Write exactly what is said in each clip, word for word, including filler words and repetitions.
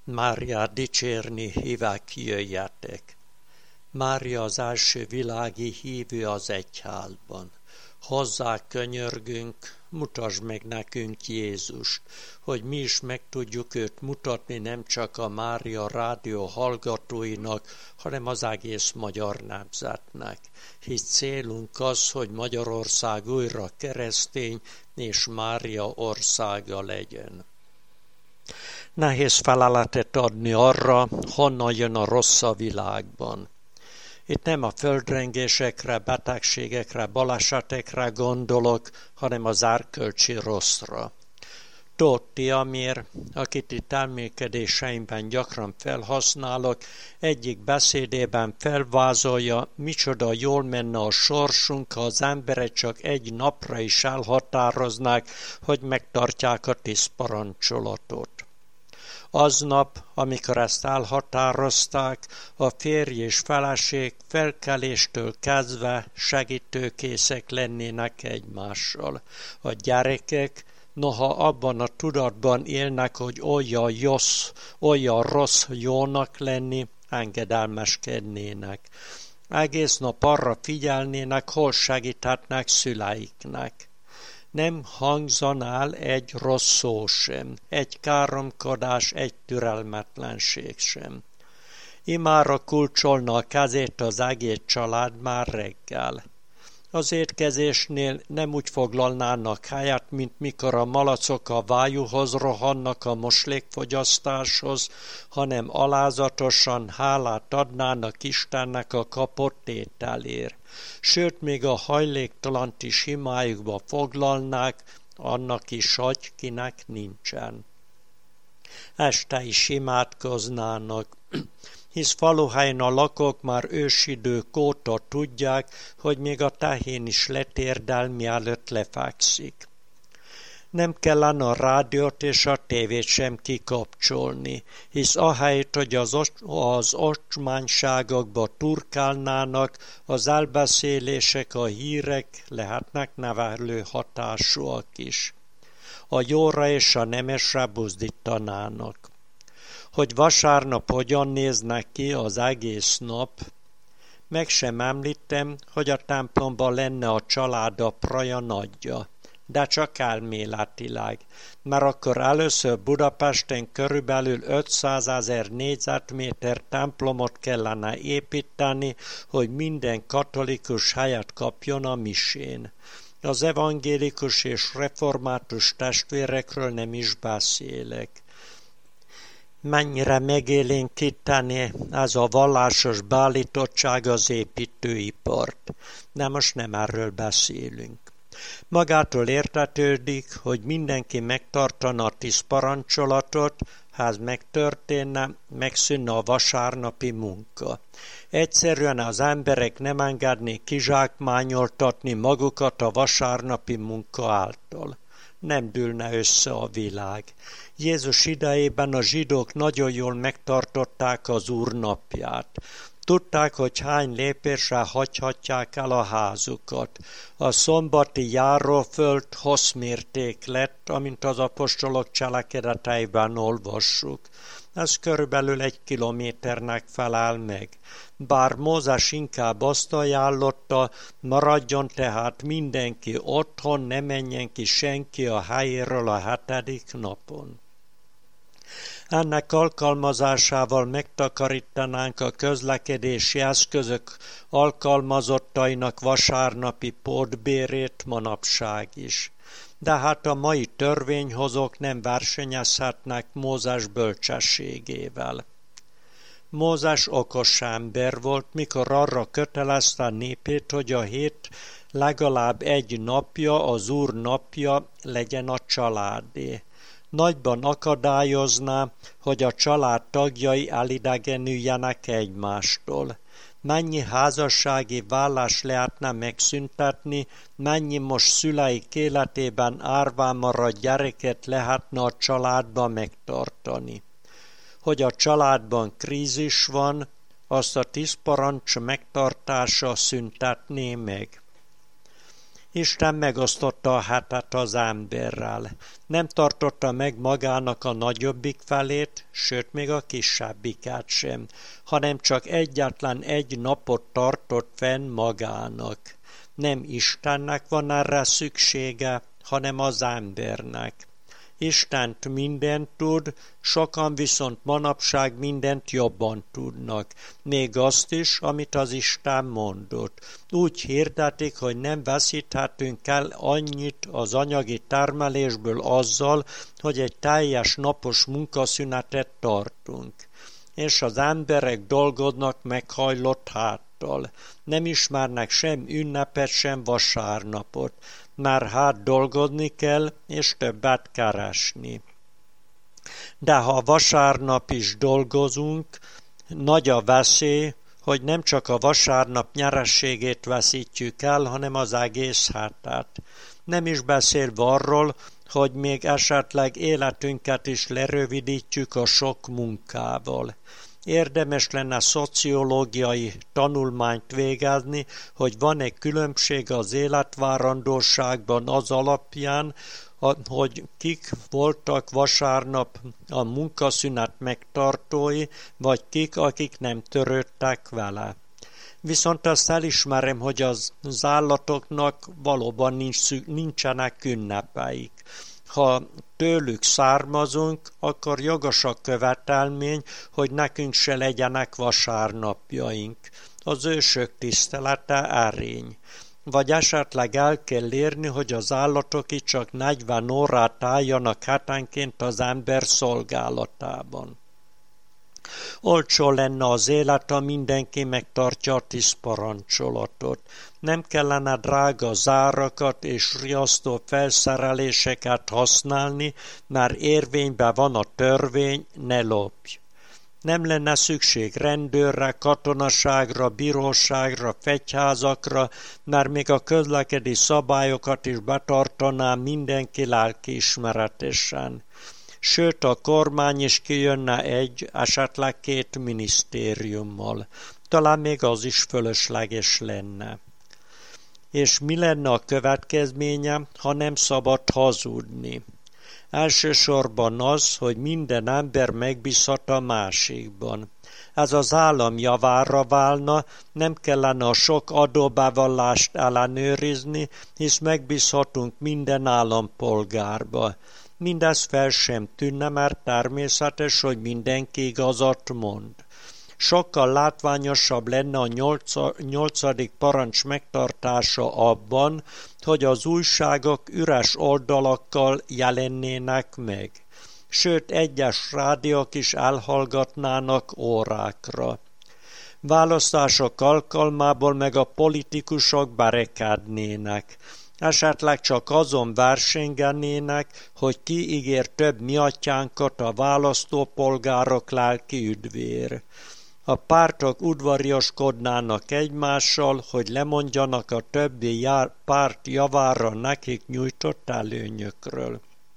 Máriát dicsérni hívák, jöjjetek! Mária az első világi hívő az egyházban. Hozzá könyörgünk, mutasd meg nekünk Jézust, hogy mi is meg tudjuk őt mutatni nem csak a Mária rádió hallgatóinak, hanem az egész magyar nemzetnek. Hisz célunk az, hogy Magyarország újra keresztény és Mária országa legyen. Nehéz feleletet adni arra, honnan jön a rossz a világban. Itt nem a földrengésekre, betegségekre, balesetekre gondolok, hanem az erkölcsi rosszra. Tóth Tihamér, akit itt elmélkedéseimben gyakran felhasználok, egyik beszédében felvázolja, micsoda jól menne a sorsunk, ha az emberek csak egy napra is elhatároznák, hogy megtartják a tíz parancsolatot. Aznap, amikor ezt elhatározták, a férj és feleség felkeléstől kezdve segítőkészek lennének egymással. A gyerekek, noha abban a tudatban élnek, hogy olyan rossz, olyan rossz jónak lenni, engedelmeskednének. Egész nap arra figyelnének, hol segíthetnek szüleiknek. Nem hangzanál egy rossz szó sem, egy káromkodás, egy türelmetlenség sem. Imára kulcsolna a kezét az egész család már reggel. Az étkezésnél nem úgy foglalnának helyet, mint mikor a malacok a vájúhoz rohannak a moslékfogyasztáshoz, hanem alázatosan hálát adnának Istennek a kapott ételért. Sőt, még a hajléktalant is imájukba foglalnák, annak is, hogy kinek nincsen. Este is imádkoznának, hisz faluhelyen a lakók már ősidők óta tudják, hogy még a tehén is letérdel, mielőtt lefekszik. Nem kellene a rádiót és a tévét sem kikapcsolni, hisz ahelyett, hogy az, az ocsmányságokba turkálnának, az elbeszélések, a hírek lehetnek nevelő hatásúak is. A jóra és a nemesre buzdítanának. Hogy vasárnap hogyan néznek ki az egész nap, meg sem említem, hogy a templomban lenne a család apraja nagyja, de csak elméletileg, mert akkor először Budapesten körülbelül ötszázezer négyzetméter templomot kellene építeni, hogy minden katolikus helyet kapjon a misén. Az evangélikus és református testvérekről nem is beszélek. Mennyire megélénkíteni ez a vallásos beállítottság az építőipart. De most nem erről beszélünk. Magától értetődik, hogy mindenki megtartana a tíz parancsolatot, ha ez megtörténne, megszűnne a vasárnapi munka. Egyszerűen az emberek nem engednék kizsákmányoltatni magukat a vasárnapi munka által. Nem dőlne össze a világ. Jézus idejében a zsidók nagyon jól megtartották az Úr napját. Tudták, hogy hány lépésre hagyhatják el a házukat. A szombati járóföld hosszmérték lett, amint az apostolok cselekedeteiben olvassuk. Ez körülbelül egy kilométernek felel meg. Bár Mózes inkább azt ajánlotta, maradjon tehát mindenki otthon, ne menjen ki senki a helyéről a hetedik napon. Ennek alkalmazásával megtakarítanánk a közlekedési eszközök alkalmazottainak vasárnapi pótbérét manapság is. De hát a mai törvényhozók nem versenyezhetnek Mózes bölcsességével. Mózes okos ember volt, mikor arra kötelezte a népét, hogy a hét legalább egy napja, az Úr napja legyen a családé. Nagyban akadályozná, hogy a család tagjai elidegenüljenek egymástól. Mennyi házassági vállás lehetne megszüntetni, mennyi most szüleik életében árván maradt gyereket lehetne a családban megtartani. Hogy a családban krízis van, azt a tíz parancs megtartása szüntetné meg. Isten megosztotta a hetet az emberrel. Nem tartotta meg magának a nagyobbik felét, sőt még a kisebbikát sem, hanem csak egyetlen egy napot tartott fenn magának. Nem Istennek van erre szüksége, hanem az embernek. Istent mindent tud, sokan viszont manapság mindent jobban tudnak. Még azt is, amit az Isten mondott. Úgy hirdetik, hogy nem veszíthetünk el annyit az anyagi termelésből azzal, hogy egy teljes napos munkaszünetet tartunk. És az emberek dolgoznak meghajlott háttal. Nem ismernek sem ünnepet, sem vasárnapot. Már hát dolgozni kell, és többet keresni. De ha vasárnap is dolgozunk, nagy a veszély, hogy nem csak a vasárnap nyerességét veszítjük el, hanem az egész hetet. Nem is beszélve arról, hogy még esetleg életünket is lerövidítjük a sok munkával. Érdemes lenne szociológiai tanulmányt végezni, hogy van-e különbség az életvárandóságban az alapján, hogy kik voltak vasárnap a munkaszünet megtartói, vagy kik, akik nem törődtek vele. Viszont azt elismerem, hogy az állatoknak valóban nincs, nincsenek ünnepeik. Ha tőlük származunk, akkor jogos a követelmény, hogy nekünk se legyenek vasárnapjaink. Az ősök tisztelete erény. Vagy esetleg el kell érni, hogy az állatok itt csak negyven órát álljanak hetenként az ember szolgálatában. Olcsó lenne az élet, ha mindenki megtartja a tíz parancsolatot. Nem kellene drága zárakat és riasztó felszereléseket használni, mert érvényben van a törvény, ne lopj. Nem lenne szükség rendőrre, katonaságra, bíróságra, fegyházakra, mert még a közlekedés szabályokat is betartaná mindenki lelkiismeretesen. Sőt, a kormány is kijönne egy, esetleg két minisztériummal. Talán még az is fölösleges lenne. És mi lenne a következménye, ha nem szabad hazudni? Elsősorban az, hogy minden ember megbízhat a másikban. Ez az állam javára válna, nem kellene a sok adóbevallást ellenőrizni, hisz megbízhatunk minden állampolgárba. Mindez fel sem tűnne, mert természetes, hogy mindenki igazat mond. Sokkal látványosabb lenne a nyolcadik parancs megtartása abban, hogy az újságok üres oldalakkal jelennének meg. Sőt, egyes rádiók is elhallgatnának órákra. Választások alkalmából meg a politikusok berekednének. Esetleg csak azon versengenének, hogy ki ígér több miatyánkat a választópolgárok lelki üdvér. A pártok udvariaskodnának egymással, hogy lemondjanak a többi jár, párt javára nekik nyújtott előnyökről.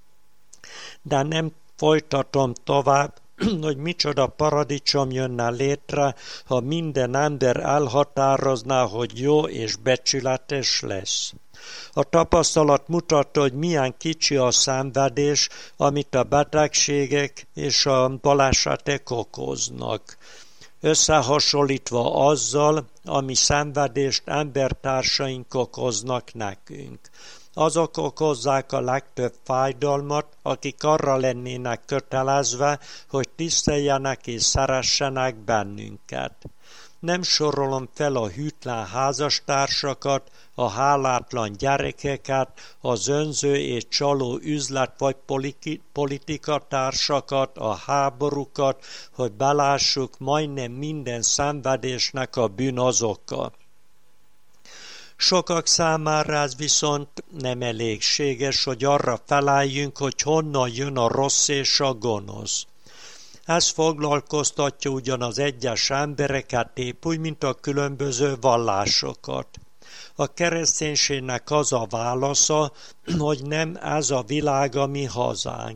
De nem folytatom tovább, hogy micsoda paradicsom jönne létre, ha minden ember elhatározná, hogy jó és becsületes lesz. A tapasztalat mutatta, hogy milyen kicsi a szenvedés, amit a betegségek és a balesetek okoznak. Összehasonlítva azzal, ami szenvedést embertársaink okoznak nekünk. Azok okozzák a legtöbb fájdalmat, akik arra lennének kötelezve, hogy tiszteljenek és szeressenek bennünket. Nem sorolom fel a hűtlen házastársakat, a hálátlan gyerekeket, az önző és csaló üzlet vagy politikatársakat, a háborúkat, hogy belássuk, majdnem minden szenvedésnek a bűn az oka. Sokak számára ez viszont nem elégséges, hogy arra feleljünk, hogy honnan jön a rossz és a gonosz. Ez foglalkoztatja ugyan az egyes embereket épp úgy, mint a különböző vallásokat. A kereszténységnek az a válasza, hogy nem ez a világ a mi hazánk.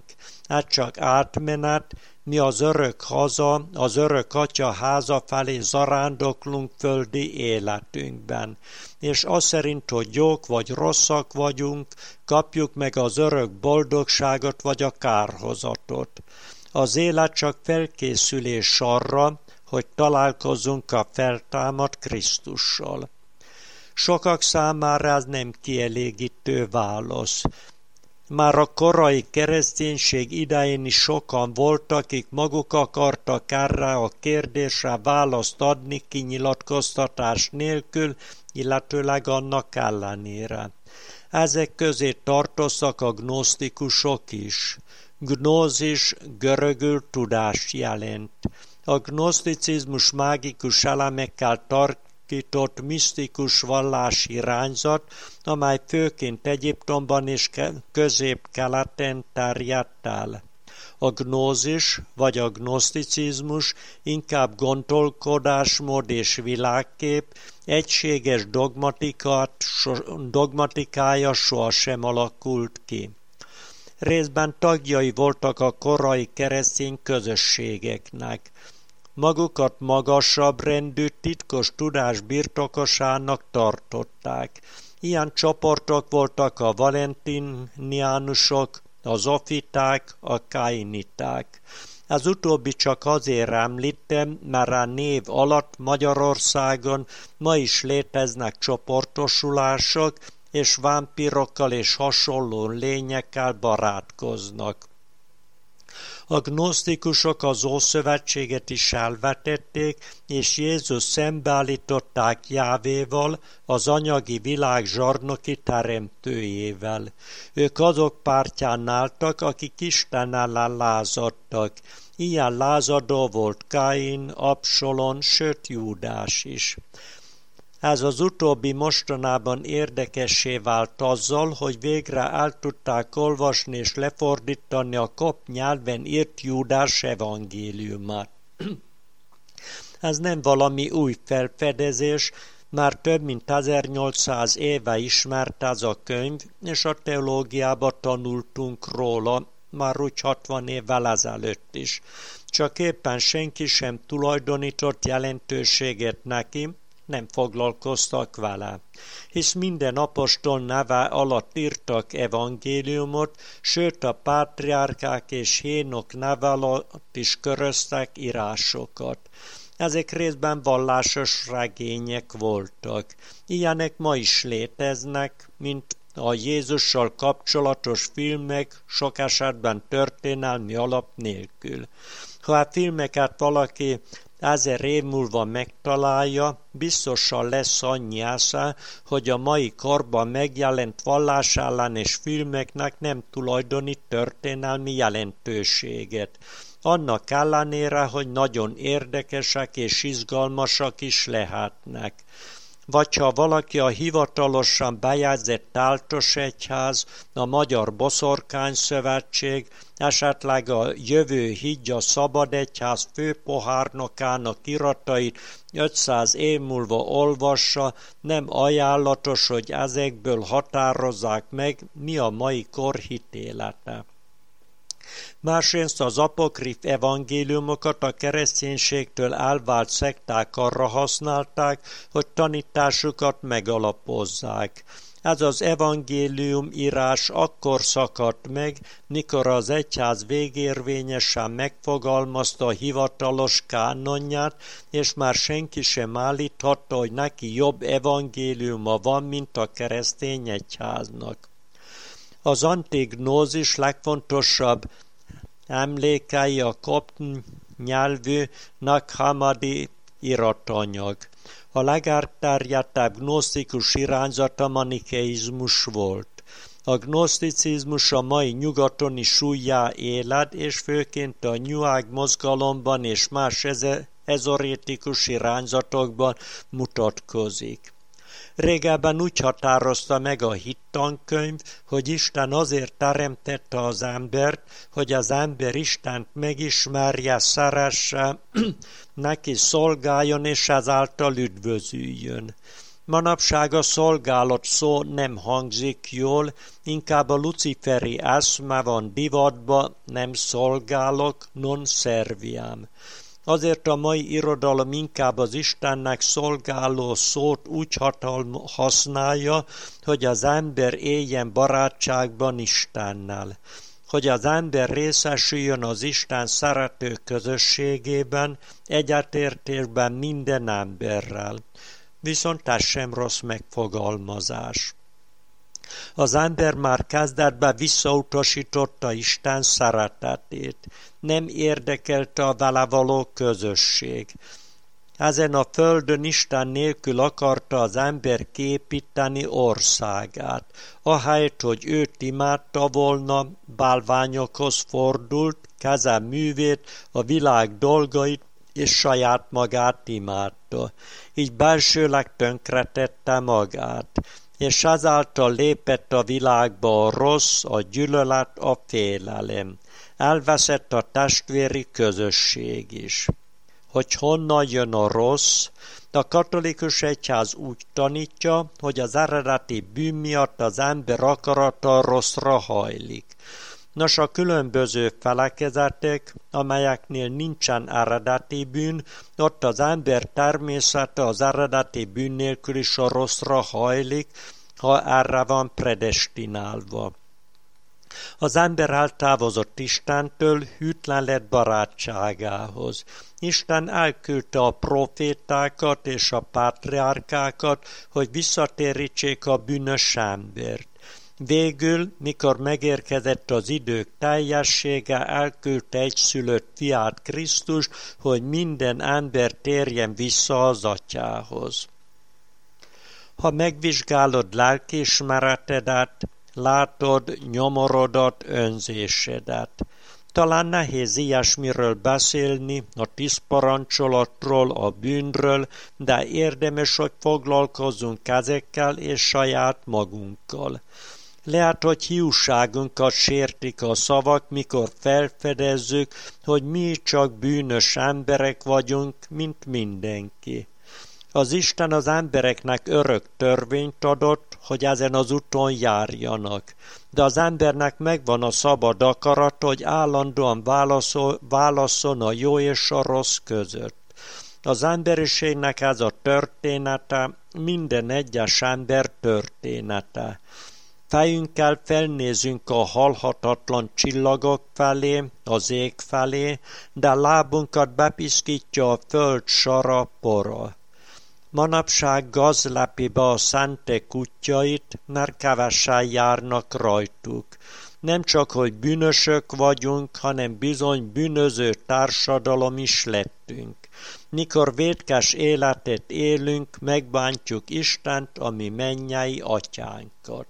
ez csak átmenet, mi az örök haza, az örök atya háza felé zarándoklunk földi életünkben. És az szerint, hogy jók vagy rosszak vagyunk, kapjuk meg az örök boldogságot vagy a kárhozatot. Az élet csak felkészülés arra, hogy találkozzunk a feltámadt Krisztussal. Sokak számára ez nem kielégítő válasz. Már a korai kereszténység idején is sokan voltak, akik maguk akartak erre a kérdésre választ adni kinyilatkoztatás nélkül, illetőleg annak ellenére. Ezek közé tartoztak a gnosztikusok is. Gnózis görögül tudást jelent. A gnoszticizmus mágikus elemekkel tarkított misztikus vallási irányzat, amely főként Egyiptomban és Közép-Keleten terjedt el. A gnózis vagy a gnoszticizmus inkább gondolkodásmód és világkép, egységes dogmatikát, so, dogmatikája sohasem alakult ki. Részben tagjai voltak a korai keresztény közösségeknek. Magukat magasabb rendű, titkos tudás birtokosának tartották. Ilyen csoportok voltak a valentiniánusok, a zofiták, a kainiták. Az utóbbi csak azért említem, mert a név alatt Magyarországon ma is léteznek csoportosulások, és vámpirokkal és hasonló lényekkel barátkoznak. A gnosztikusok az Ószövetséget is elvetették, és Jézus szembeállították Jávéval, az anyagi világ zsarnoki teremtőjével. Ők azok pártján álltak, akik Isten ellen lázadtak. Ilyen lázadó volt Káin, Absalom, sőt Júdás is. Ez az utóbbi mostanában érdekessé vált azzal, hogy végre el tudták olvasni és lefordítani a kopt nyelven írt Júdás evangéliumát. Ez nem valami új felfedezés, már több mint ezernyolcszáz éve ismert ez a könyv, és a teológiában tanultunk róla, már úgy hatvan évvel ezelőtt is. Csak éppen senki sem tulajdonított jelentőséget neki, nem foglalkoztak vele, hisz minden apostol neve alatt írtak evangéliumot, sőt a pátriárkák és hénok neve alatt is köröztek írásokat. Ezek részben vallásos regények voltak. Ilyenek ma is léteznek, mint a Jézussal kapcsolatos filmek, sok esetben történelmi alap nélkül. Ha a filmeket valaki ezer év múlva megtalálja, biztosan lesz annyi esze, hogy a mai korban megjelent vallásellenes filmeknek nem tulajdonít történelmi jelentőséget. Annak ellenére, hogy nagyon érdekesek és izgalmasak is lehetnek. Vagy ha valaki a hivatalosan bejegyzett Táltos Egyház, a Magyar Boszorkány Szövetség, esetleg a Jövő Hídja Szabad Egyház főpohárnokának iratait ötszáz év múlva olvassa, nem ajánlatos, hogy ezekből határozzák meg, mi a mai kor hitélete. Másrészt az apokrif evangéliumokat a kereszténységtől elvált szekták arra használták, hogy tanításukat megalapozzák. Ez az evangélium írás akkor szakadt meg, mikor az egyház végérvényesen megfogalmazta a hivatalos kánonját, és már senki sem állíthatta, hogy neki jobb evangéliuma van, mint a keresztény egyháznak. Az antignózis legfontosabb emlékei a kopt nyelvű Nag Hammadi iratanyag. A legelterjedtebb gnosztikus irányzat a manikeizmus volt. A gnoszticizmus a mai nyugaton is súlyá éled, és főként a New Age mozgalomban és más ezorétikus irányzatokban mutatkozik. Régebben úgy határozta meg a hittankönyv, hogy Isten azért teremtette az embert, hogy az ember Istent megismerje, szeresse, neki szolgáljon és ezáltal üdvözüljön. Manapság a szolgálat szó nem hangzik jól, inkább a luciferi eszme van divatba, nem szolgálok, non serviam. Azért a mai irodalom inkább az Istennek szolgáló szót úgy hatalm- használja, hogy az ember éljen barátságban Istennel. Hogy az ember részesüljön az Isten szerető közösségében, egyetértésben minden emberrel. Viszont ez sem rossz megfogalmazás. Az ember már kezdetben visszautasította Isten szeretetét. Nem érdekelte a vele való közösség. Ezen a földön Isten nélkül akarta az ember kiépíteni országát. Ahelyett, hogy őt imádta volna, bálványokhoz fordult, keze művét, a világ dolgait és saját magát imádta. Így belsőleg tönkretette magát, és ezáltal lépett a világba a rossz, a gyűlölet, a félelem. Elveszett a testvéri közösség is. Hogy honnan jön a rossz, a katolikus egyház úgy tanítja, hogy az eredeti bűn miatt az ember akarata rosszra hajlik. Nos, a különböző felekezetek, amelyeknél nincsen eredeti bűn, ott az ember természete az eredeti bűn nélkül is a rosszra hajlik, ha erre van predestinálva. Az ember eltávozott Istentől, hűtlen lett barátságához. Isten elküldte a profétákat és a pátriárkákat, hogy visszatérítsék a bűnös embert. Végül, mikor megérkezett az idők teljessége, elküldte egyszülött fiát Krisztus, hogy minden ember térjen vissza az atyához. Ha megvizsgálod lelkiismeretedet, látod nyomorodat, önzésedet. Talán nehéz ilyesmiről beszélni, a tíz parancsolatról, a bűnről, de érdemes, hogy foglalkozzunk ezekkel és saját magunkkal. Lehet, hogy hiúságunkat sértik a szavak, mikor felfedezzük, hogy mi csak bűnös emberek vagyunk, mint mindenki. Az Isten az embereknek örök törvényt adott, hogy ezen az úton járjanak, de az embernek megvan a szabad akarat, hogy állandóan válaszol, válasszon a jó és a rossz között. Az emberiségnek ez a története, minden egyes ember története. Fejünkkel felnézünk a halhatatlan csillagok felé, az ég felé, de lábunkat bepiszkítja a föld sara, pora. Manapság gaz lepi be a szentek útjait, mert kevesen járnak rajtuk. Nem csak, hogy bűnösök vagyunk, hanem bizony bűnöző társadalom is lettünk. Mikor vétkes életet élünk, megbántjuk Istent, a mi mennyei atyánkat.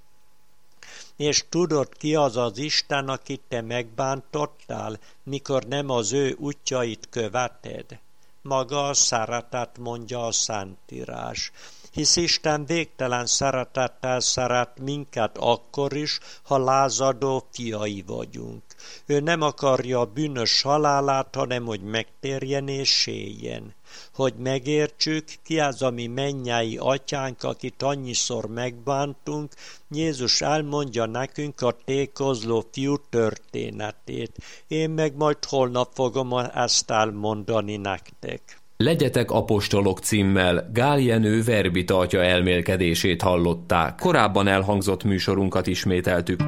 És tudod, ki az az Isten, akit te megbántottál, mikor nem az ő útjait követed? Maga a szeretet, mondja a Szentírás. Hisz Isten végtelen szeretettel szeret minket akkor is, ha lázadó fiai vagyunk. Ő nem akarja a bűnös halálát, hanem hogy megtérjen és séljen. Hogy megértsük, ki az a mi mennyei atyánk, akit annyiszor megbántunk, Jézus elmondja nekünk a tékozló fiú történetét. Én meg majd holnap fogom ezt elmondani nektek. Legyetek apostolok címmel Gál Jenő verbita atya elmélkedését hallották. Korábban elhangzott műsorunkat ismételtük.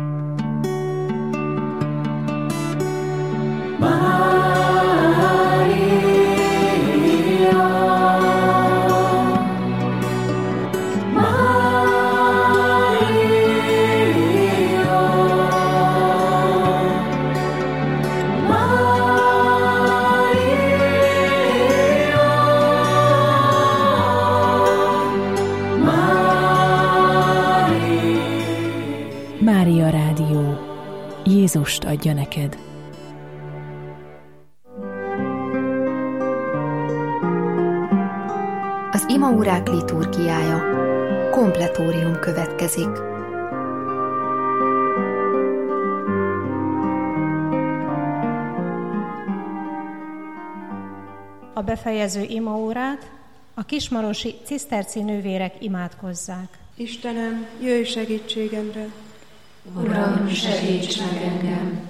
Mária Rádió. Jézust adja neked. Az imaórák liturgiája. Kompletórium következik. A befejező imaórát A kismarosi ciszterci nővérek imádkozzák. Istenem, jöjj segítségemre! Uram, segíts meg engem!